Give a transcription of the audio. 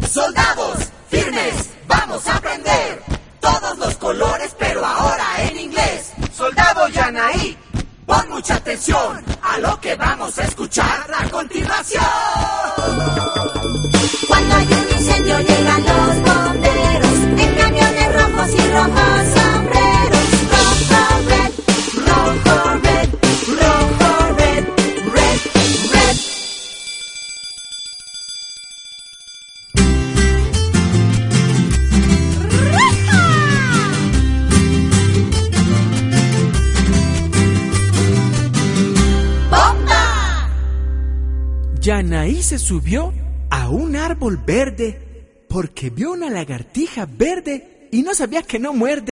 Soldados, firmes, vamos a aprender todos los colores, pero ahora en inglés. Soldado Yanaí, pon mucha atención a lo que vamos a escuchar a continuación. Cuando hay un incendio llegan los bomberos en camiones rojos y rojos sombreros. Rojo, red, rojo, red, rojo, red, red, red. ¡Bomba! Yanaí se subió a un árbol verde porque vio una lagartija verde y no sabía que no muerde.